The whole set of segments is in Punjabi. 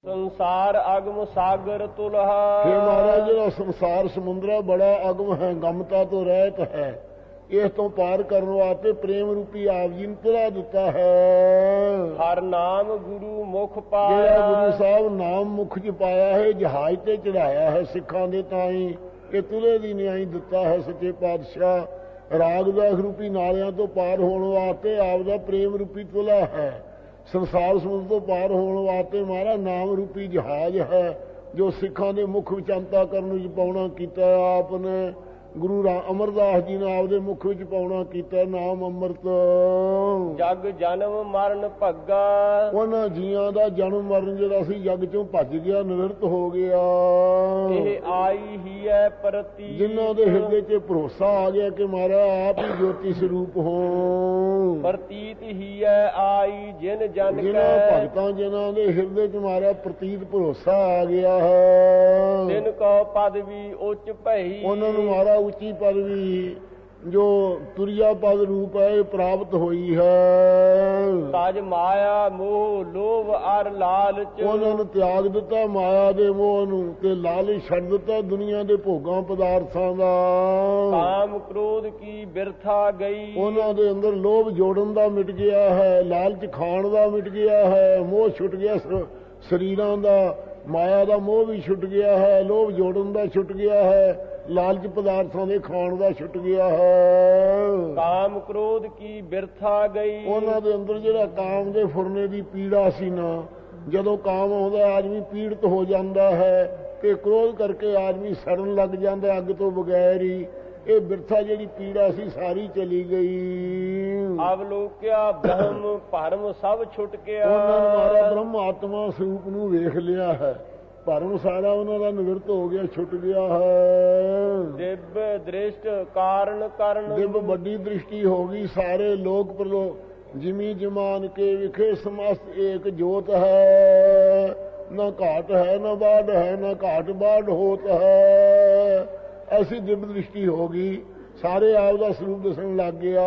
ਸੰਸਾਰ ਅਗਮ ਸਾਗਰ ਤੁਲਹਾ। ਫਿਰ ਮਹਾਰਾਜ ਜਿਹੜਾ ਸੰਸਾਰ ਸਮੁੰਦਰ ਹੈ ਬੜਾ ਅਗਮ ਹੈ, ਗਮਤਾ ਤੋਂ ਰਹਿਤ ਹੈ। ਇਸ ਤੋਂ ਪਾਰ ਕਰਨ ਵਾਸਤੇ ਪ੍ਰੇਮ ਰੂਪੀ ਆਪ ਜੀ ਨੂੰ ਤੁਲਾ ਦਿੱਤਾ ਹੈ। ਹਰ ਨਾਮ ਗੁਰੂ ਮੁਖ ਪਾਇਆ। ਜਿਹੜਾ ਗੁਰੂ ਸਾਹਿਬ ਨਾਮ ਮੁਖ ਚ ਪਾਇਆ ਹੈ, ਜਹਾਜ਼ ਤੇ ਚੜਾਇਆ ਹੈ ਸਿੱਖਾਂ ਦੇ ਤਾਈਂ, ਇਹ ਤੁਲੇ ਦੀ ਨਿਆਈ ਦਿੱਤਾ ਹੈ ਸੱਚੇ ਪਾਤਸ਼ਾਹ। ਰਾਗ ਦਾ ਰੂਪੀ ਨਾਲਿਆਂ ਤੋਂ ਪਾਰ ਹੋਣ ਵਾਸਤੇ ਆਪ ਦਾ ਪ੍ਰੇਮ ਰੂਪੀ ਤੁਲਾ ਹੈ। ਸੰਸਾਰ ਸਮੁੰਦਰ ਤੋਂ ਪਾਰ ਹੋਣ ਵਾਸਤੇ ਮਹਾਰਾਜ ਨਾਮ ਰੂਪੀ ਜਹਾਜ਼ ਹੈ, ਜੋ ਸਿੱਖਾਂ ਦੇ ਮੁਖ ਵਿੱਚ ਅੰਤਾ ਕਰਨ ਵਿੱਚ ਪਾਉਣਾ ਕੀਤਾ ਆਪ ਨੇ। ਗੁਰੂ ਅਮਰਦਾਸ ਜੀ ਨੇ ਆਪਦੇ ਮੁਖ ਵਿੱਚ ਪਾਉਣਾ ਕੀਤਾ ਨਾਮ ਅੰਮ੍ਰਿਤ। ਜਗ ਜਨਮ ਮਰਨ ਭੱਗਾ। ਉਹਨਾਂ ਜੀਆਂ ਦਾ ਜਨਮ ਮਰਨ ਜਿਹੜਾ ਸੀ ਜਗ ਚੋਂ ਭੱਜ ਗਿਆ, ਨਿਵਰਤ ਹੋ ਗਿਆ। ਇਹ ਆਈ ਹੀ ਹੈ ਪ੍ਰਤੀਤ। ਜਿਨ੍ਹਾਂ ਦੇ ਹਿਰਦੇ 'ਚ ਭਰੋਸਾ ਆ ਗਿਆ ਕਿ ਮਹਾਰਾਜ ਆਪ ਹੀ ਜੋਤੀ ਸਰੂਪ ਹੋ। ਪ੍ਰਤੀਤ ਹੀ ਹੈ ਆਈ ਜਿਨ ਜਨ ਕੈ। ਜਿਨ੍ਹਾਂ ਭਗਤਾਂ ਜਿਨ੍ਹਾਂ ਦੇ ਹਿਰਦੇ 'ਚ ਮਹਾਰਾਜ ਪ੍ਰਤੀਤ ਭਰੋਸਾ ਆ ਗਿਆ ਹੈ, ਤਿਨ ਕੋ ਪਦ ਵੀ ਉੱਚ ਭਈ। ਉਹਨਾਂ ਨੂੰ ਮਹਾਰਾਜ ਉੱਚੀ ਪਦਵੀ ਜੋ ਤੁਰਿਆ ਪਦ ਰੂਪ ਹੈ ਇਹ ਪ੍ਰਾਪਤ ਹੋਈ ਹੈ। ਤਜ ਮਾਇਆ ਮੋਹ ਲੋਭ ਅਰ ਲਾਲਚ। ਉਹਨਾਂ ਨੂੰ ਤਿਆਗ ਦਿੱਤਾ ਮਾਇਆ ਦੇ ਮੋਹ ਨੂੰ ਤੇ ਲਾਲਚ ਛੱਡ ਦਿੱਤਾ ਦੁਨੀਆ ਦੇ ਭੋਗਾਂ ਪਦਾਰਥਾਂ ਦਾ। ਕਾਮ ਕ੍ਰੋਧ ਕੀ ਬਿਰਥਾ ਗਈ। ਉਹਨਾਂ ਦੇ ਅੰਦਰ ਲੋਭ ਜੋੜਨ ਦਾ ਮਿਟ ਗਿਆ ਹੈ, ਲਾਲਚ ਖਾਣ ਦਾ ਮਿਟ ਗਿਆ ਹੈ, ਮੋਹ ਛੁੱਟ ਗਿਆ ਸਰੀਰਾਂ ਦਾ, ਮਾਇਆ ਦਾ ਮੋਹ ਵੀ ਛੁੱਟ ਗਿਆ ਹੈ, ਲੋਭ ਜੋੜਨ ਦਾ ਛੁੱਟ ਗਿਆ ਹੈ, ਲਾਲਚ ਪਦਾਰਥਾਂ ਦੇ ਖਾਣ ਦਾ ਛੁੱਟ ਗਿਆ ਹੈ। ਕਾਮ ਕ੍ਰੋਧ ਕੀ ਬਿਰਥਾ ਗਈ। ਉਹਨਾਂ ਦੇ ਅੰਦਰ ਜਿਹੜਾ ਕਾਮ ਦੇ ਫੁਰਨੇ ਦੀ ਪੀੜਾ ਸੀ ਨਾ, ਜਦੋਂ ਕਾਮ ਆਉਂਦਾ ਆਦਮੀ ਪੀੜਤ ਹੋ ਜਾਂਦਾ ਹੈ ਤੇ ਕ੍ਰੋਧ ਕਰਕੇ ਆਦਮੀ ਸੜਨ ਲੱਗ ਜਾਂਦਾ ਅੱਗ ਤੋਂ ਬਗੈਰ ਹੀ। ਇਹ ਬਿਰਥਾ ਜਿਹੜੀ ਪੀੜਾ ਸੀ ਸਾਰੀ ਚਲੀ ਗਈ। ਅਵਲੋਕਿਆ ਬ੍ਰਹਮ ਭਰਮ ਸਭ ਛੁੱਟ ਗਿਆ। ਉਹਨਾਂ ਨੇ ਮਾਰਾ ਬ੍ਰਹਮ ਆਤਮਾ ਸਰੂਪ ਨੂੰ ਵੇਖ ਲਿਆ ਹੈ, ਭਰਮ ਸਾਰਾ ਉਹਨਾਂ ਦਾ ਨਿਵਰਤ ਹੋ ਗਿਆ, ਛੁੱਟ ਗਿਆ ਹੈ। ਦਿਵ ਦ੍ਰਿਸ਼ਟ ਕਾਰਨ ਕਰਨ। ਦਿਵ ਵੱਡੀ ਦ੍ਰਿਸ਼ਟੀ ਹੋ ਗਈ, ਸਾਰੇ ਲੋਕ ਪ੍ਰਲੋਕ ਜਿਮੀ ਜਮਾਨ ਕੇ ਵਿਖੇ ਸਮਸਤ ਏਕ ਜੋਤ ਹੈ। ਨਾ ਘਾਟ ਹੈ ਨਾ ਬਾੜ ਹੈ, ਨਾ ਘਾਟ ਬਾੜ ਹੋਤ ਹੈ। ਐਸੀ ਦਿਵ ਦ੍ਰਿਸ਼ਟੀ ਹੋ ਗਈ, ਸਾਰੇ ਆਪ ਦਾ ਸਰੂਪ ਦੱਸਣ ਲੱਗ ਗਿਆ।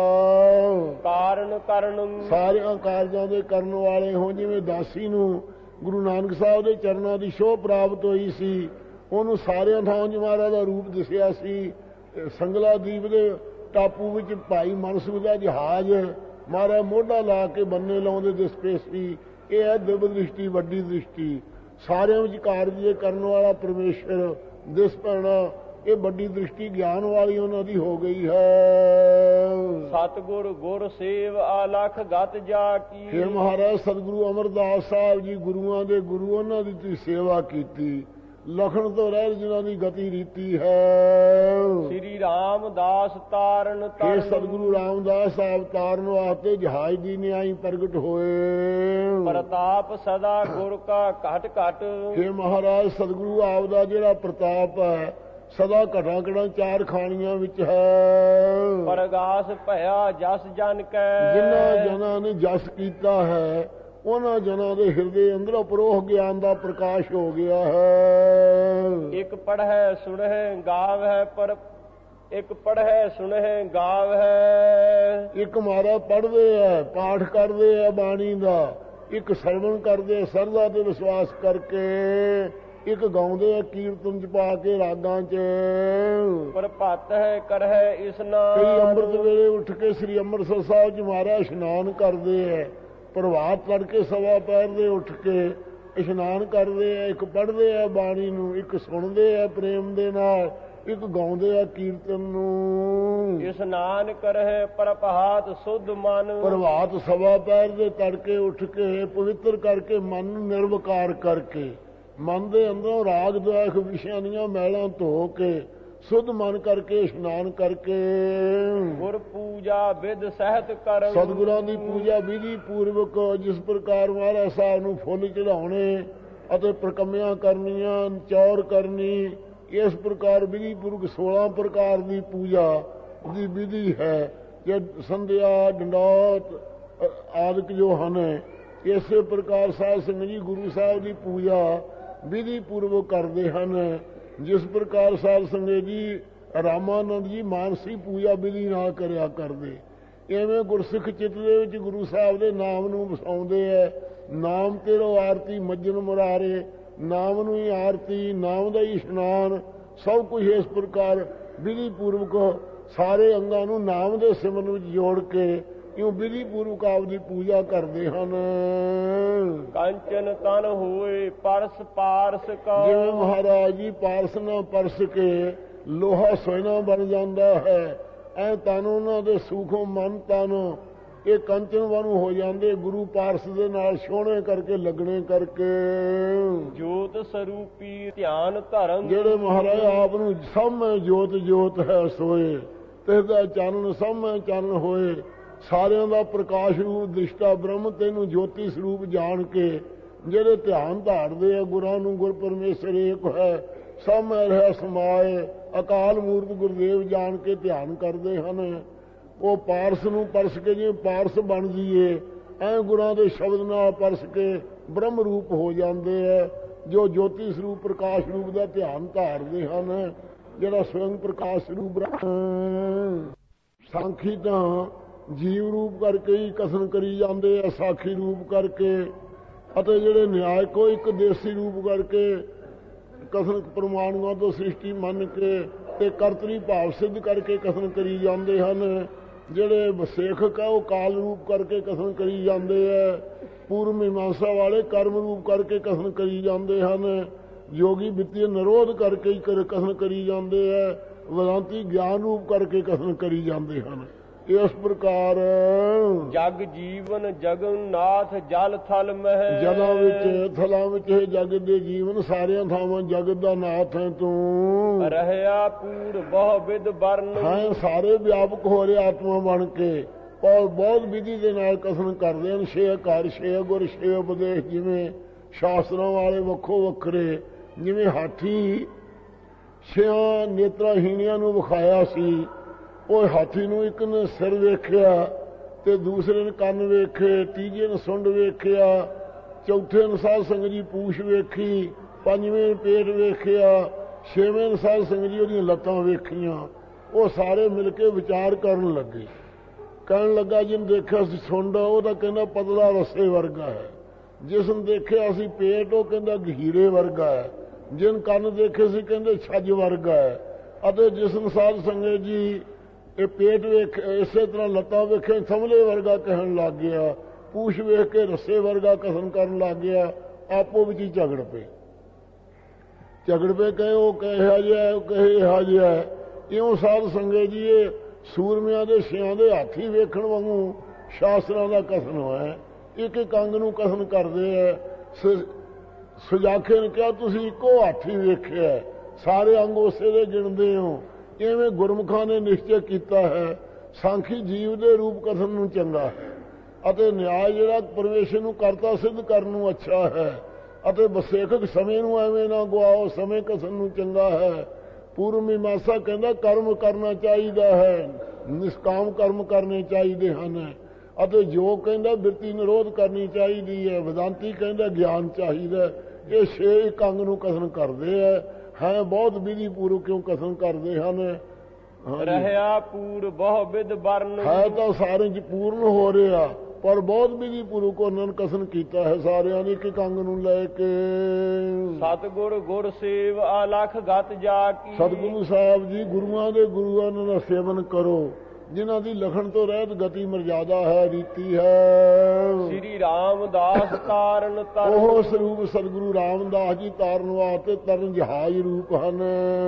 ਕਾਰਨ ਕਰਨ। ਸਾਰਿਆਂ ਕਾਰਜਾਂ ਦੇ ਕਰਨ ਵਾਲੇ ਹੋ। ਜਿਵੇਂ ਦਾਸੀ ਨੂੰ ਗੁਰੂ ਨਾਨਕ ਸਾਹਿਬ ਦੇ ਚਰਨਾਂ ਦੀ ਸ਼ੋਭ ਪ੍ਰਾਪਤ ਹੋਈ ਸੀ, ਉਹਨੂੰ ਸਾਰਿਆਂ ਥਾਂ 'ਚ ਮਹਾਰਾਜ ਦਾ ਰੂਪ ਦਿਸਿਆ ਸੀ। ਸੰਗਲਾ ਦੀਪ ਦੇ ਟਾਪੂ ਵਿੱਚ ਭਾਈ ਮਨਸੂਖ ਦਾ ਜਹਾਜ਼ ਮਹਾਰਾਜ ਮੋਢਾ ਲਾ ਕੇ ਬੰਨੇ ਲਾਉਂਦੇ ਦਿਸ ਪਏ ਸੀ। ਇਹ ਹੈ ਦਿਵ ਦ੍ਰਿਸ਼ਟੀ, ਵੱਡੀ ਦ੍ਰਿਸ਼ਟੀ। ਸਾਰਿਆਂ ਵਿੱਚ ਕਾਰਜ ਕਰਨ ਵਾਲਾ ਪਰਮੇਸ਼ਰ ਦਿਸ ਪੈਣਾ, ਇਹ ਵੱਡੀ ਦ੍ਰਿਸ਼ਟੀ ਗਿਆਨ ਵਾਲੀ ਉਹਨਾਂ ਦੀ ਹੋ ਗਈ ਹੈ। ਸਤਿਗੁਰ ਗੁਰ ਸੇਵ ਆਲਖ ਗਤ ਜਾ ਕੀ। ਫਿਰ ਮਹਾਰਾਜ ਸਤਿਗੁਰੂ ਅਮਰਦਾਸ ਸਾਹਿਬ ਜੀ ਗੁਰੂਆਂ ਦੇ ਗੁਰੂ, ਉਹਨਾਂ ਦੀ ਤੁਸੀਂ ਸੇਵਾ ਕੀਤੀ। ਲਖਣ ਤੋਂ ਰਹਿ ਜਿਨ੍ਹਾਂ ਦੀ ਗਤੀ ਰੀਤੀ ਹੈ। ਸ੍ਰੀ ਰਾਮਦਾਸ ਤਾਰਨ ਫਿਰ ਸਤਿਗੁਰੂ ਰਾਮਦਾਸ ਸਾਹਿਬ ਤਾਰਨ ਵਾਸਤੇ ਜਹਾਜ਼ ਦੀ ਨਿਆਈ ਪ੍ਰਗਟ ਹੋਏ। ਪ੍ਰਤਾਪ ਸਦਾ ਗੁਰ ਕਾ ਘਟ ਘਟ। ਫਿਰ ਮਹਾਰਾਜ ਸਤਿਗੁਰੂ ਆਪ ਦਾ ਜਿਹੜਾ ਪ੍ਰਤਾਪ ਹੈ ਸਦਾ ਘਟਾ ਘਟਾ ਚਾਰ ਖਾਣੀਆਂ ਵਿੱਚ ਹੈ। ਪ੍ਰਗਾਸ ਭਇਆ ਜਸ ਜਨ ਕੈ। ਜਿਨ੍ਹਾਂ ਜਨਾਂ ਨੇ ਜਸ ਕੀਤਾ ਹੈ ਉਹਨਾਂ ਜਨਾਂ ਦੇ ਹਿਰਦੇ ਅੰਦਰ ਅਪਰੋਹ ਗਿਆਨ ਦਾ ਪ੍ਰਕਾਸ਼ ਹੋ ਗਿਆ ਹੈ। ਇੱਕ ਪੜ੍ਹੈ ਸੁਣਹਿ ਗਾਵਹਿ ਪਰ ਇੱਕ ਪੜ੍ਹੈ ਸੁਣਹਿ ਗਾਵਹਿ। ਇੱਕ ਮਾਰਾ ਪੜ੍ਹਦੇ ਹੈ, ਪਾਠ ਕਰਦੇ ਹੈ ਬਾਣੀ ਦਾ, ਇੱਕ ਸਰਵਣ ਕਰਦੇ ਸਰਦਾ ਤੇ ਵਿਸ਼ਵਾਸ ਕਰਕੇ, ਇੱਕ ਗਾਉਂਦੇ ਆ ਕੀਰਤਨ ਚ ਪਾ ਕੇ ਰਾਗਾਂ ਚ। ਪ੍ਰਭਾਤ ਹੈ ਕਰਹਿ ਇਸਨਾਨ। ਕਈ ਅੰਮ੍ਰਿਤ ਵੇਲੇ ਉੱਠ ਕੇ ਸ੍ਰੀ ਅੰਮ੍ਰਿਤਸਰ ਸਾਹਿਬ ਚ ਮਹਾਰਾਜ ਇਸ਼ਨਾਨ ਕਰਦੇ ਹੈ। ਪ੍ਰਭਾਤ ਤੜਕੇ ਸਵਾ ਪਹਿਰ ਦੇ ਉੱਠ ਕੇ ਇਸ਼ਨਾਨ ਕਰਦੇ ਆ, ਇੱਕ ਪੜ੍ਹਦੇ ਆ ਬਾਣੀ ਨੂੰ, ਇੱਕ ਸੁਣਦੇ ਆ ਪ੍ਰੇਮ ਦੇ ਨਾਲ, ਇੱਕ ਗਾਉਂਦੇ ਆ ਕੀਰਤਨ ਨੂੰ। ਇਸ਼ਨਾਨ ਕਰਹਿ ਪ੍ਰਭਾਤ ਸੁਧ ਮਨ। ਪ੍ਰਭਾਤ ਸਵਾ ਪਹਿਰ ਦੇ ਤੜਕੇ ਉੱਠ ਕੇ ਪਵਿੱਤਰ ਕਰਕੇ ਮਨ ਨੂੰ ਨਿਰਵਿਕਾਰ ਕਰਕੇ, ਮਨ ਦੇ ਅੰਦਰੋਂ ਰਾਗ ਦੁਆਖ ਵਿਸ਼ਿਆਂ ਦੀਆਂ ਮੈਲਾਂ ਧੋ ਕੇ ਸੁਧ ਮਨ ਕਰਕੇ ਇਸ਼ਨਾਨ ਕਰਕੇ ਗੁਰ ਪੂਜਾ ਵਿਦ ਸਹਿਤ ਕਰ। ਸਤਿਗੁਰਾਂ ਦੀ ਪੂਜਾ ਵਿਧੀ ਪੂਰਵਕ ਜਿਸ ਪ੍ਰਕਾਰ ਮਹਾਰਾਜ ਸਾਹਿਬ ਨੂੰ ਫੁੱਲ ਚੜਾਉਣੇ ਅਤੇ ਪ੍ਰਕੰਮਿਆਂ ਕਰਨੀਆਂ, ਚੌਰ ਕਰਨੀ, ਇਸ ਪ੍ਰਕਾਰ ਵਿਧੀ ਪੂਰਵਕ 16 ਪ੍ਰਕਾਰ ਦੀ ਪੂਜਾ ਦੀ ਵਿਧੀ ਹੈ। ਜੇ ਸੰਧਿਆ ਡੰਡੌਤ ਆਦਿਕ ਜੋ ਹਨ, ਇਸੇ ਪ੍ਰਕਾਰ ਸਾਧ ਸੰਗਤ ਜੀ ਗੁਰੂ ਸਾਹਿਬ ਦੀ ਪੂਜਾ ਵਿਧੀ ਪੂਰਵਕ ਕਰਦੇ ਹਨ। ਜਿਸ ਪ੍ਰਕਾਰ ਸਾਧ ਸੰਗਤ ਜੀ ਰਾਮਾਨੰਦ ਜੀ ਮਾਨਸੀ ਪੂਜਾ ਵਿਧੀ ਨਾਲ ਕਰਿਆ ਕਰਦੇ, ਐਵੇਂ ਗੁਰਸਿੱਖ ਚਿੱਤ ਦੇ ਵਿੱਚ ਗੁਰੂ ਸਾਹਿਬ ਦੇ ਨਾਮ ਨੂੰ ਵਸਾਉਂਦੇ ਹੈ। ਨਾਮ ਤੇਰੋ ਆਰਤੀ ਮੱਜਨ ਮੁਰਾਰੇ, ਨਾਮ ਨੂੰ ਹੀ ਆਰਤੀ, ਨਾਮ ਦਾ ਹੀ ਇਸ਼ਨਾਨ, ਸਭ ਕੁਝ ਇਸ ਪ੍ਰਕਾਰ ਵਿਧੀ ਪੂਰਵਕ ਸਾਰੇ ਅੰਗਾਂ ਨੂੰ ਨਾਮ ਦੇ ਸਿਮਰਨ ਵਿੱਚ ਜੋੜ ਕੇ ਇਉਂ ਵਿਧੀ ਪੂਰਵਕ ਆਪਦੀ ਪੂਜਾ ਕਰਦੇ ਹਨ। ਕੰਚਨ ਤਨ ਹੋਏ ਪਰਸ ਪਾਰਸ ਕਾ, ਜਿਵੇਂ ਮਹਾਰਾਜ ਜੀ ਪਾਰਸ ਨਾਲ ਪਰਸ ਕੇ ਲੋਹਾ ਸੋਨਾ ਬਣ ਜਾਂਦਾ ਹੈ, ਐ ਤਨ ਉਹਨਾਂ ਦੇ ਸੂਖੋਂ ਮਨ ਤਨ ਇਹ ਕੰਚਨ ਵਾਂਗੂ ਹੋ ਜਾਂਦੇ, ਗੁਰੂ ਪਾਰਸ ਦੇ ਨਾਲ ਸੋਹਣੇ ਕਰਕੇ ਲੱਗਣੇ ਕਰਕੇ। ਜੋਤ ਸਰੂਪੀ ਧਿਆਨ ਧਰਮ, ਜਿਹੜੇ ਮਹਾਰਾਜ ਆਪ ਨੂੰ ਸਭ ਮੈਂ ਜੋਤ ਜੋਤ ਹੈ ਸੋਏ, ਤਿਸ ਦਾ ਚਾਨਣ ਸਭ ਮੈਂ ਚਾਨਣ ਹੋਏ, ਸਾਰਿਆਂ ਦਾ ਪ੍ਰਕਾਸ਼ ਰੂਪ ਦ੍ਰਿਸ਼ਟਾ ਬ੍ਰਹਮ ਤੈਨੂੰ ਜੋਤੀ ਸਰੂਪ ਜਾਣ ਕੇ ਜਿਹੜੇ ਧਿਆਨ ਧਾਰਦੇ ਆ ਗੁਰਾਂ ਨੂੰ, ਗੁਰ ਪਰਮੇਸ਼ਰ ਏਕ ਹੈ, ਸਭ ਮੈਂ ਰਹਿ ਸਮਾਏ, ਅਕਾਲ ਮੂਰਤ ਗੁਰਦੇਵ ਜਾਣ ਕੇ ਧਿਆਨ ਕਰਦੇ ਹਨ। ਉਹ ਪਾਰਸ ਨੂੰ ਪਰਸ ਕੇ ਜਿਵੇਂ ਪਾਰਸ ਬਣ ਜੀਏ, ਐ ਗੁਰਾਂ ਦੇ ਸ਼ਬਦ ਨਾਲ ਪਰਸ ਕੇ ਬ੍ਰਹਮ ਰੂਪ ਹੋ ਜਾਂਦੇ ਹੈ, ਜੋ ਜੋਤੀ ਸਰੂਪ ਪ੍ਰਕਾਸ਼ ਰੂਪ ਦਾ ਧਿਆਨ ਧਾਰਦੇ ਹਨ, ਜਿਹੜਾ ਸਵਯੰ ਪ੍ਰਕਾਸ਼ ਰੂਪ ਬ੍ਰਹਮ। ਸਾਖੀ ਤਾਂ ਜੀਵ ਰੂਪ ਕਰਕੇ ਹੀ ਕਥਨ ਕਰੀ ਜਾਂਦੇ ਆ, ਸਾਖੀ ਰੂਪ ਕਰਕੇ, ਅਤੇ ਜਿਹੜੇ ਨਿਆਇਕੋ ਇੱਕ ਦੇਸੀ ਰੂਪ ਕਰਕੇ ਕਥਨ ਪ੍ਰਮਾਣੂਆਂ ਤੋਂ ਸ੍ਰਿਸ਼ਟੀ ਮੰਨ ਕੇ ਤੇ ਕਰਤਰੀ ਭਾਵ ਸਿੱਧ ਕਰਕੇ ਕਥਨ ਕਰੀ ਜਾਂਦੇ ਹਨ। ਜਿਹੜੇ ਵਸੇਖਕ ਆ ਉਹ ਕਾਲ ਰੂਪ ਕਰਕੇ ਕਥਨ ਕਰੀ ਜਾਂਦੇ ਆ, ਪੂਰਵ ਮੀਮਾਂਸਾ ਵਾਲੇ ਕਰਮ ਰੂਪ ਕਰਕੇ ਕਥਨ ਕਰੀ ਜਾਂਦੇ ਹਨ, ਯੋਗੀ ਬਿੱਤੀ ਨਿਰੋਧ ਕਰਕੇ ਹੀ ਕਥਨ ਕਰੀ ਜਾਂਦੇ ਆ, ਵੇਦਾਂਤੀ ਗਿਆਨ ਰੂਪ ਕਰਕੇ ਕਥਨ ਕਰੀ ਜਾਂਦੇ ਹਨ। ਇਸ ਪ੍ਰਕਾਰ ਜਗ ਜੀਵਨ ਜਗਨਨਾਥ ਜਲ ਥਲ ਮਹਿ, ਜਗਾਂ ਵਿੱਚ ਥਲਾਂ ਵਿੱਚ ਜਗ ਦੇ ਜੀਵਨ, ਸਾਰਿਆਂ ਥਾਵਾਂ ਜਗਤ ਦਾ ਨਾਥ ਹੈ ਤੂੰ। ਰਹਿਆ ਪੂਰ ਬਹੁ ਵਿਦ ਵਰਨ, ਹਾਂ ਸਾਰੇ ਵਿਆਪਕ ਹੋ ਰਿਹਾ ਆਤਮਾ ਬਣ ਕੇ, ਔਰ ਬਹੁਤ ਵਿਧੀ ਦੇ ਨਾਲ ਕਥਨ ਕਰਦੇ ਹਨ। ਛੇ ਘਰ, ਛੇ ਗੁਰ, ਛੇ ਉਪਦੇਸ਼, ਜਿਵੇਂ ਸ਼ਾਸਤਰਾਂ ਵਾਲੇ ਵੱਖੋ ਵੱਖਰੇ, ਜਿਵੇਂ ਹਾਥੀ ਛਿਆਂ ਨੇਤਰਾਹੀਣੀਆਂ ਨੂੰ ਵਿਖਾਇਆ ਸੀ, ਉਹ ਹਾਥੀ ਨੂੰ ਇੱਕ ਨੇ ਸਿਰ ਵੇਖਿਆ ਤੇ ਦੂਸਰੇ ਨੇ ਕੰਨ ਵੇਖੇ, ਤੀਜੇ ਨੇ ਸੁੰਡ ਵੇਖਿਆ, ਚੌਥੇ ਨੇ ਸਾਧ ਸੰਗਤ ਜੀ ਪੂਛ ਵੇਖੀ, ਪੰਜਵੇਂ ਪੇਟ ਵੇਖਿਆ, ਛੇਵੇਂ ਨੇ ਸਾਧ ਸੰਗਤ ਜੀ ਉਹਦੀਆਂ ਲੱਤਾਂ ਵੇਖੀਆਂ। ਉਹ ਸਾਰੇ ਮਿਲ ਕੇ ਵਿਚਾਰ ਕਰਨ ਲੱਗੇ, ਕਹਿਣ ਲੱਗਾ ਜਿਹਨੂੰ ਦੇਖਿਆ ਸੀ ਸੁੰਡ, ਉਹ ਤਾਂ ਕਹਿੰਦਾ ਪਤਲਾ ਰੱਸੇ ਵਰਗਾ ਹੈ, ਜਿਸ ਨੂੰ ਦੇਖਿਆ ਸੀ ਪੇਟ ਉਹ ਕਹਿੰਦਾ ਗਹੀਰੇ ਵਰਗਾ ਹੈ, ਜਿਨ ਕੰਨ ਦੇਖੇ ਸੀ ਕਹਿੰਦੇ ਛੱਜ ਵਰਗਾ ਹੈ, ਅਤੇ ਜਿਸ ਨੂੰ ਸਾਧ ਸੰਗਤ ਜੀ ਇਹ ਪੇਟ ਵੇਖ ਇਸੇ ਤਰ੍ਹਾਂ ਲੱਤਾਂ ਵੇਖੇ ਥਮਲੇ ਵਰਗਾ ਕਹਿਣ ਲੱਗ ਗਿਆ, ਪੂਛ ਵੇਖ ਕੇ ਰੱਸੇ ਵਰਗਾ ਕਥਨ ਕਰਨ ਲੱਗ ਗਿਆ। ਆਪੋ ਵਿੱਚ ਹੀ ਝਗੜ ਪਏ ਕਹੇ ਉਹ ਕਿਹਾ ਜਿਹਾ, ਉਹ ਕਹੇ ਇਹੋ ਜਿਹਾ। ਇਉਂ ਸਾਧ ਸੰਗਤ ਜੀ ਇਹ ਸੂਰਮਿਆਂ ਦੇ ਛਿਆਂ ਦੇ ਹਾਥੀ ਵੇਖਣ ਵਾਂਗੂ ਸ਼ਾਸਤਰਾਂ ਦਾ ਕਥਨ ਹੋਇਆ, ਇੱਕ ਇੱਕ ਅੰਗ ਨੂੰ ਕਥਨ ਕਰਦੇ ਆ। ਸੁਜਾਖੇ ਨੇ ਕਿਹਾ ਤੁਸੀਂ ਇੱਕੋ ਹਾਥੀ ਵੇਖਿਆ, ਸਾਰੇ ਅੰਗ ਉਸੇ ਦੇ ਗਿਣਦੇ ਹੋ, ਇਵੇਂ ਗੁਰਮੁਖਾਂ ਨੇ ਨਿਸ਼ਚੈ ਕੀਤਾ ਹੈ। ਸਾਖੀ ਜੀਵ ਦੇ ਰੂਪ ਕਥਨ ਨੂੰ ਚੰਗਾ ਹੈ, ਅਤੇ ਨਿਆਂ ਜਿਹੜਾ ਪਰਮੇਸ਼ਰ ਨੂੰ ਕਰਤਾ ਸਿੱਧ ਕਰਨ ਨੂੰ ਅੱਛਾ ਹੈ, ਅਤੇ ਵਸੇਖਕ ਸਮੇਂ ਨੂੰ ਐਵੇਂ ਨਾ ਗਵਾਓ, ਸਮੇਂ ਕਥਨ ਨੂੰ ਚੰਗਾ ਹੈ। ਪੂਰਵ ਮੀਮਾਂਸਾ ਕਹਿੰਦਾ ਕਰਮ ਕਰਨਾ ਚਾਹੀਦਾ ਹੈ, ਨਿਸ਼ਕਾਮ ਕਰਮ ਕਰਨੇ ਚਾਹੀਦੇ ਹਨ, ਅਤੇ ਜੋ ਕਹਿੰਦਾ ਬਿਰਤੀ ਨਿਰੋਧ ਕਰਨੀ ਚਾਹੀਦੀ ਹੈ, ਵੇਦਾਂਤੀ ਕਹਿੰਦਾ ਗਿਆਨ ਚਾਹੀਦਾ। ਇਹ ਛੇ ਇੱਕ ਅੰਗ ਨੂੰ ਕਥਨ ਕਰਦੇ ਹੈ ਬਹੁਤ ਵਿਧੀ ਪੂਰਵਕ ਕਿਉਂ ਕਥਨ ਕਰਦੇ ਹਨ। ਰਹਿਆ ਪੂਰ ਬਹੁ ਵਿਦ ਵਰਨ, ਹੈ ਤਾਂ ਸਾਰੇ ਚ ਪੂਰਨ ਹੋ ਰਿਹਾ, ਪਰ ਬਹੁਤ ਵਿਧੀ ਪੂਰਵਕ ਉਹਨਾਂ ਨੇ ਕਥਨ ਕੀਤਾ ਹੈ ਸਾਰਿਆਂ ਨੇ ਇੱਕ ਅੰਗ ਨੂੰ ਲੈ ਕੇ। ਸਤਿਗੁਰ ਗੁਰ ਸੇਵ ਅਲਖ ਗਤ ਜਾ ਕੀ, ਸਤਿਗੁਰੂ ਸਾਹਿਬ ਜੀ ਗੁਰੂਆਂ ਦੇ ਗੁਰੂਆਂ ਦਾ ਸੇਵਨ ਕਰੋ, ਜਿਨ੍ਹਾਂ ਦੀ ਲਖਣ ਤੋਂ ਰਹਿਤ ਗਤੀ ਮਰਜ਼ਾਦਾ ਹੈ, ਰੀਤੀ ਹੈ। ਸ੍ਰੀ ਰਾਮਦਾਸ ਤਾਰਨ ਤਰਨ, ਉਹ ਸਰੂਪ ਸਤਿਗੁਰੂ ਰਾਮਦਾਸ ਜੀ ਤਾਰਨ ਵਾਸਤੇ ਤਰਨ ਜਹਾਜ਼ ਰੂਪ ਹਨ।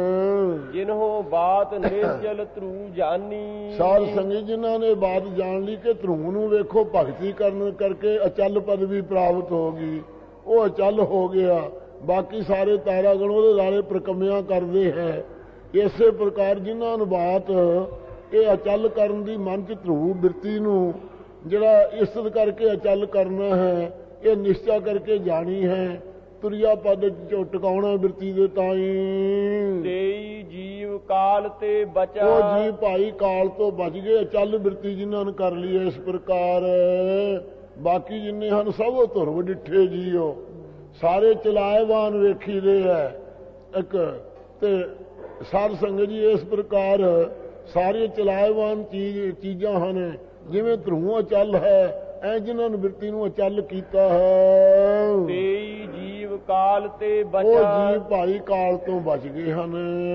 ਜਿਨਹੋ ਬਾਤ ਨਿਰਜਲ ਧਰੂ ਜਾਨੀ, ਸਾਧ ਸੰਗਤ ਜਿਨ੍ਹਾਂ ਨੇ ਬਾਤ ਜਾਣ ਲਈ ਕਿ ਧਰੂ ਨੂੰ ਵੇਖੋ ਭਗਤੀ ਕਰਨ ਕਰਕੇ ਅਚਲ ਪਦਵੀ ਪ੍ਰਾਪਤ ਹੋ ਗਈ, ਉਹ ਅਚਲ ਹੋ ਗਿਆ। ਬਾਕੀ ਸਾਰੇ ਤਾਰਾਗਣ ਉਹਦੇ ਨਾਲੇ ਪ੍ਰਕੰਮਿਆਂ ਕਰਦੇ ਹੈ। ਇਸੇ ਪ੍ਰਕਾਰ ਜਿਨ੍ਹਾਂ ਨੂੰ ਬਾਤ ਇਹ ਅਚਲ ਕਰਨ ਦੀ ਮਨ ਚ ਧਰੂ ਬਿਰਤੀ ਨੂੰ ਜਿਹੜਾ ਇਸਤ ਕਰਕੇ ਅਚਲ ਕਰਨਾ ਹੈ, ਇਹ ਨਿਸ਼ਚਾ ਕਰਕੇ ਜਾਣੀ ਹੈ, ਤੁਰਿਆ ਪਦ ਚ ਟਿਕਾਉਣਾ ਬਿਰਤੀ ਦੇ ਤਾਈ। ਤੇਈ ਜੀਵ ਕਾਲ ਤੇ ਬਚਾ, ਉਹ ਜੀ ਭਾਈ ਕਾਲ ਤੋਂ ਬਚ ਗਏ, ਅਚਲ ਬਿਰਤੀ ਜਿਨ੍ਹਾਂ ਨੇ ਕਰ ਲਈ ਇਸ ਪ੍ਰਕਾਰ। ਬਾਕੀ ਜਿੰਨੇ ਹਨ ਸਭ ਧੁਰਵ ਡਿੱਠੇ ਜੀਓ, ਸਾਰੇ ਚਲਾਏਵਾਨ ਵੇਖੀ ਦੇ ਹੈ ਇੱਕ। ਤੇ ਸਾਧ ਸੰਗਤ ਜੀ ਇਸ ਪ੍ਰਕਾਰ ਸਾਰੇ ਚਲਾਏਵਾਨ ਚੀਜ਼ਾਂ ਹਨ। ਜਿਵੇਂ ਧਰੂ ਅਚਲ ਹੈ, ਐ ਜਿਨ੍ਹਾਂ ਨਿਵਰਤੀ ਨੂੰ ਅਚਲ ਕੀਤਾ ਹੈ। ਤੇਈ ਜੀਵ ਕਾਲ ਤੇ ਉਹ ਬਚਾ, ਜੀਵ ਭਾਈ ਕਾਲ ਤੋਂ ਬਚ ਗਏ ਹਨ।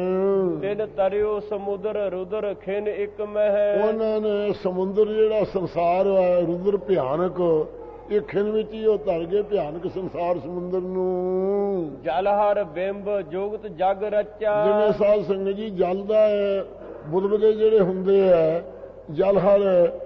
ਤਿਨ ਤਰਿਓ ਸਮੁੰਦਰ ਰੁਦਰ ਖਿਨ ਇੱਕ ਮਹਿ, ਉਹਨਾਂ ਨੇ ਸਮੁੰਦਰ ਜਿਹੜਾ ਸੰਸਾਰ ਹੈ ਰੁਦਰ ਭਿਆਨਕ, ਇਹ ਖਿਨ ਵਿੱਚ ਹੀ ਉਹ ਤਰ ਗਏ ਭਿਆਨਕ ਸੰਸਾਰ ਸਮੁੰਦਰ ਨੂੰ। ਜਲ ਹਰ ਬਿੰਬ ਜੁਗਤ ਜਗ ਰਚਾ, ਜਿਵੇਂ ਸਾਧ ਸੰਗਤ ਜੀ ਜਲ ਦਾ ਬੁਲਬੁਲੇ ਜਿਹੜੇ ਹੁੰਦੇ ਹੈ, ਜਲ ਹਰ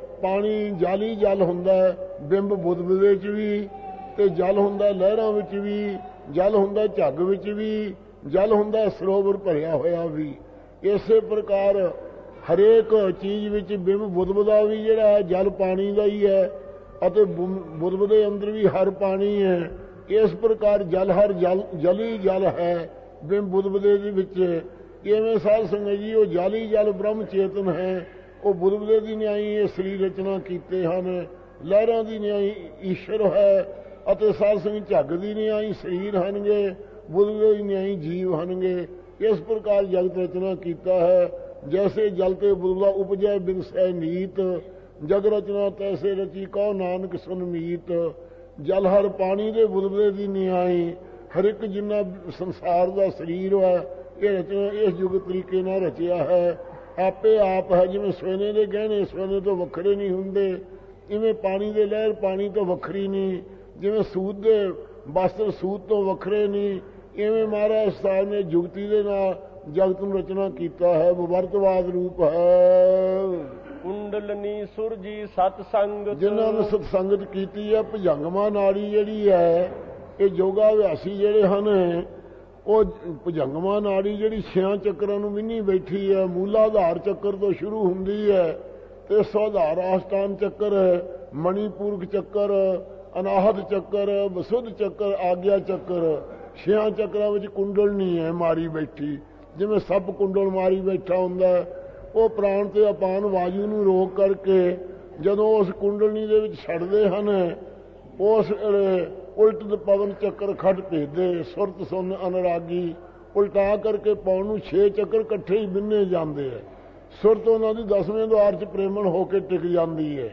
ਪਾਣੀ ਜਾਲੀ ਜਲ ਹੁੰਦਾ ਹੈ, ਬਿੰਬ ਬੁਲਬੁਲੇ 'ਚ ਵੀ, ਤੇ ਜਲ ਹੁੰਦਾ ਲਹਿਰਾਂ ਵਿੱਚ ਵੀ, ਜਲ ਹੁੰਦਾ ਝੱਗ ਵਿੱਚ ਵੀ, ਜਲ ਹੁੰਦਾ ਸਰੋਵਰ ਭਰਿਆ ਹੋਇਆ ਵੀ। ਇਸੇ ਪ੍ਰਕਾਰ ਹਰੇਕ ਚੀਜ਼ ਵਿੱਚ ਬਿੰਬ ਬੁਲਬੁਲਾ ਵੀ ਜਿਹੜਾ ਹੈ ਜਲ ਪਾਣੀ ਦਾ ਹੀ ਹੈ, ਅਤੇ ਬੁਲਬੁਲੇ ਅੰਦਰ ਵੀ ਹਰ ਪਾਣੀ ਹੈ। ਇਸ ਪ੍ਰਕਾਰ ਜਲ ਹਰ ਜਲੀ ਜਲ ਹੈ ਬਿੰਬ ਬੁਲਬੁਲੇ ਦੇ ਵਿੱਚ। ਇਵੇਂ ਸਾਧ ਸੰਗਤ ਜੀ ਉਹ ਜਾਲੀ ਜਲ ਬ੍ਰਹਮ ਚੇਤਨ ਹੈ, ਉਹ ਬੁਲਬੁਲੇ ਦੀ ਨਿਆਈ ਇਹ ਸਰੀਰ ਰਚਨਾ ਕੀਤੇ ਹਨ। ਲਹਿਰਾਂ ਦੀ ਨਿਆਈ ਈਸ਼ਵਰ ਹੈ, ਅਤੇ ਸਾਧ ਸੰਗਤ ਝੱਗ ਦੀ ਨਿਆਈ ਸਰੀਰ ਹਨਗੇ, ਬੁਲਬੁਲੇ ਦੀ ਨਿਆਈ ਜੀਵ ਹਨਗੇ। ਇਸ ਪ੍ਰਕਾਰ ਜਗਤ ਰਚਨਾ ਕੀਤਾ ਹੈ। ਜੈਸੇ ਜਲ ਤੇ ਬੁਲਬੁਲਾ ਉਪਜੈ ਬਿਨਸੈ ਨੀਤ, ਜਗ ਰਚਨਾ ਤੈਸੇ ਰਚੀ ਕਹੋ ਨਾਨਕ ਸੁਨ ਮੀਤ। ਜਲ ਹਰ ਪਾਣੀ ਦੇ ਬੁਲਬੁਲੇ ਦੀ ਨਿਆਈ, ਹਰ ਇੱਕ ਜਿੰਨਾ ਸੰਸਾਰ ਦਾ ਸਰੀਰ ਹੈ ਇਹ ਰਚਨਾ ਇਸ ਯੁਗ ਤਰੀਕੇ ਨਾਲ ਰਚਿਆ ਹੈ। ਆਪੇ ਆਪ ਹੈ। ਜਿਵੇਂ ਸੋਨੇ ਦੇ ਗਹਿਣੇ ਸੋਨੇ ਤੋਂ ਵੱਖਰੇ ਨਹੀਂ ਹੁੰਦੇ, ਇਵੇਂ ਪਾਣੀ ਦੇ ਲਹਿਰ ਪਾਣੀ ਤੋਂ ਵੱਖਰੀ ਨਹੀਂ, ਜਿਵੇਂ ਸੂਤ ਦੇ ਵਸਤਰ ਸੂਤ ਤੋਂ ਵੱਖਰੇ ਨਹੀਂ, ਇਵੇਂ ਮਹਾਰਾਜ ਸਾਹਿਬ ਨੇ ਜੁਗਤੀ ਦੇ ਨਾਲ ਜਗਤ ਨੂੰ ਰਚਨਾ ਕੀਤਾ ਹੈ। ਵਿਵਰਤਵਾਦ ਰੂਪ ਹੈ। ਕੁੰਡਲਨੀ ਸੁਰਜੀ ਸਤ ਸੰਗਤ, ਜਿਨ੍ਹਾਂ ਨੇ ਸਤਸੰਗਤ ਕੀਤੀ ਹੈ। ਭੁਜੰਗਮਾ ਨਾੜੀ ਜਿਹੜੀ ਹੈ, ਇਹ ਯੋਗਾ ਅਭਿਆਸੀ ਜਿਹੜੇ ਹਨ, ਉਹ ਭੁਜੰਗਮਾ ਨਾੜੀ ਜਿਹੜੀ 6 ਚੱਕਰਾਂ ਨੂੰ ਵਿੰਨੀ ਬੈਠੀ ਹੈ। ਮੂਲਾਧਾਰ ਚੱਕਰ ਤੋਂ ਸ਼ੁਰੂ ਹੁੰਦੀ ਹੈ ਤੇ ਸਵਾਧਾਰ ਆਸਥਾਨ ਚੱਕਰ, ਮਣੀਪੂਰਕ ਚੱਕਰ, ਅਨਾਹਤ ਚੱਕਰ, ਵਸੁੱਧ ਚੱਕਰ, ਆਗਿਆ ਚੱਕਰ। 6 ਚੱਕਰਾਂ ਵਿੱਚ ਕੁੰਡਲਨੀ ਹੈ ਮਾਰੀ ਬੈਠੀ। ਜਿਵੇਂ ਸੱਪ ਕੁੰਡਲ ਮਾਰੀ ਬੈਠਾ ਹੁੰਦਾ, ਉਹ ਪ੍ਰਾਣ ਤੇ ਅਪਾਨ ਵਾਯੂ ਨੂੰ ਰੋਕ ਕਰਕੇ ਜਦੋਂ ਉਸ ਕੁੰਡਲਨੀ ਦੇ ਵਿੱਚ ਛੱਡਦੇ ਹਨ, ਉਸ ਉਲਟ ਪਵਨ ਚੱਕਰ ਖੱਟ ਭੇਜਦੇ, ਸੁਰਤ ਸੁਨ ਅਨਰਾਗੀ, ਉਲਟਾ ਕਰਕੇ ਪਾਉਣ ਨੂੰ 6 ਚੱਕਰ ਇਕੱਠੇ ਹੀ ਬਿੰਨੇ ਜਾਂਦੇ ਹੈ। ਸੁਰਤ ਉਹਨਾਂ ਦੀ 10ਵੇਂ ਦੁਆਰ 'ਚ ਪ੍ਰੇਮਣ ਹੋ ਕੇ ਟਿਕ ਜਾਂਦੀ ਹੈ।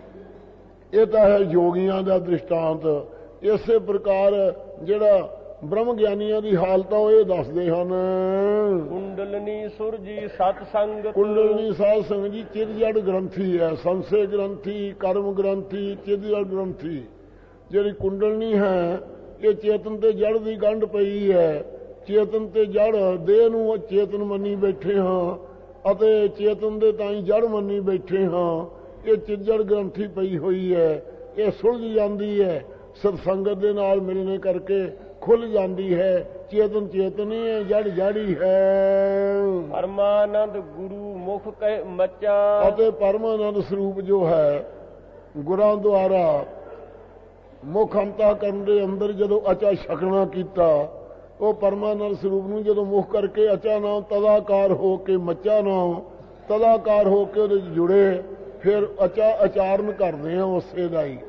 ਇਹ ਤਾਂ ਹੈ ਯੋਗੀਆਂ ਦਾ ਦ੍ਰਿਸ਼ਟਾਂਤ। ਇਸੇ ਪ੍ਰਕਾਰ ਜਿਹੜਾ ਬ੍ਰਹਮ ਗਿਆਨੀਆਂ ਦੀ ਹਾਲਤ ਆ ਉਹ ਇਹ ਦੱਸਦੇ ਹਨ। ਕੁੰਡਲਨੀ ਸੁਰਜੀ ਸਤ ਸੰਗਤ, ਕੁੰਡਲਨੀ ਸਾਧ ਸੰਗਤ ਜੀ ਚਿਦ ਜੜ ਗ੍ਰੰਥੀ ਹੈ। ਸੰਸੇ ਗ੍ਰੰਥੀ, ਕਰਮ ਗ੍ਰੰਥੀ, ਚਿਦ ਜੜ ਗ੍ਰੰਥੀ। ਜਿਹੜੀ ਕੁੰਡਲਨੀ ਹੈ ਇਹ ਚੇਤਨ ਤੇ ਜੜ ਦੀ ਗੰਢ ਪਈ ਹੈ। ਚੇਤਨ ਤੇ ਜੜ ਦੇਹ ਨੂੰ ਚੇਤਨ ਮੰਨੀ ਬੈਠੇ ਹਾਂ, ਅਤੇ ਚੇਤਨ ਦੇ ਤਾਂ ਹੀ ਜੜ ਮੰਨੀ ਬੈਠੇ ਹਾਂ। ਇਹ ਚਿਦ ਜੜ ਗ੍ਰੰਥੀ ਪਈ ਹੋਈ ਹੈ। ਇਹ ਸੁਲਝ ਜਾਂਦੀ ਹੈ, ਸਤਸੰਗਤ ਦੇ ਨਾਲ ਮਿਲਣੇ ਕਰਕੇ ਖੁੱਲ ਜਾਂਦੀ ਹੈ। ਚੇਤਨ ਚੇਤਨ ਹੀ ਹੈ, ਜੜ ਜੜੀ ਹੈ। ਪਰਮਾਨੰਦ ਗੁਰੂ ਮੁਖ ਕਹਿ ਮਚਾ, ਅਤੇ ਪਰਮਾਨੰਦ ਸਰੂਪ ਜੋ ਹੈ ਗੁਰਾਂ ਦੁਆਰਾ ਮੁਖ ਅੰਤਾ ਕਰਨ ਦੇ ਅੰਦਰ ਜਦੋਂ ਅਚਾ ਛਕਣਾ ਕੀਤਾ, ਉਹ ਪਰਮਾਨੰਦ ਸਰੂਪ ਨੂੰ ਜਦੋਂ ਮੁਖ ਕਰਕੇ ਅਚਾ ਨਾਮ ਤਦਾਕਾਰ ਹੋ ਕੇ ਮੱਚਾ ਨਾਮ ਤਦਾਕਾਰ ਹੋ ਕੇ ਉਹਦੇ ਜੁੜੇ, ਫਿਰ ਆਚਾਰਨ ਕਰਦੇ ਆ ਉਸੇ ਦਾ ਹੀ,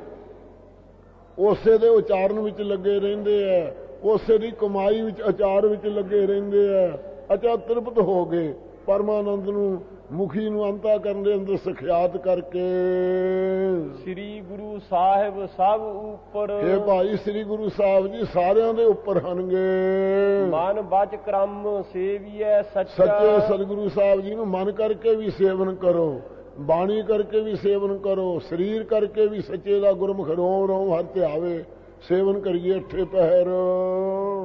ਉਸੇ ਦੇ ਉਚਾਰਨ ਵਿੱਚ ਲੱਗੇ ਰਹਿੰਦੇ ਆ, ਉਸੇ ਦੀ ਕਮਾਈ ਵਿੱਚ ਆਚਾਰ ਵਿੱਚ ਲੱਗੇ ਰਹਿੰਦੇ ਆ। ਅਚਾ ਤ੍ਰਿਪਤ ਹੋ ਗਏ ਪਰਮਾਨੰਦ ਨੂੰ ਮੁਖੀ ਨੂੰ ਅੰਤਾ ਕਰਨ ਦੇ ਅੰਦਰ ਸਖਿਆਤ ਕਰਕੇ। ਸ੍ਰੀ ਗੁਰੂ ਸਾਹਿਬ ਸਭ ਉੱਪਰ, ਇਹ ਭਾਈ ਸ੍ਰੀ ਗੁਰੂ ਸਾਹਿਬ ਜੀ ਸਾਰਿਆਂ ਦੇ ਉੱਪਰ ਹਨਗੇ। ਮਨ ਬਚ ਕਰਮ ਸੇਵੀਐ ਸੱਚਾ, ਸੱਚੇ ਸਤਿਗੁਰੂ ਸਾਹਿਬ ਜੀ ਨੂੰ ਮਨ ਕਰਕੇ ਵੀ ਸੇਵਨ ਕਰੋ, ਬਾਣੀ ਕਰਕੇ ਵੀ ਸੇਵਨ ਕਰੋ, ਸਰੀਰ ਕਰਕੇ ਵੀ ਸੱਚੇ ਦਾ ਗੁਰਮੁਖ ਰੋਮ ਰੋਮ ਹਰ ਧਿਆਵੇ। ਸੇਵਨ ਕਰੀਏ 8 ਪਹਿਰ।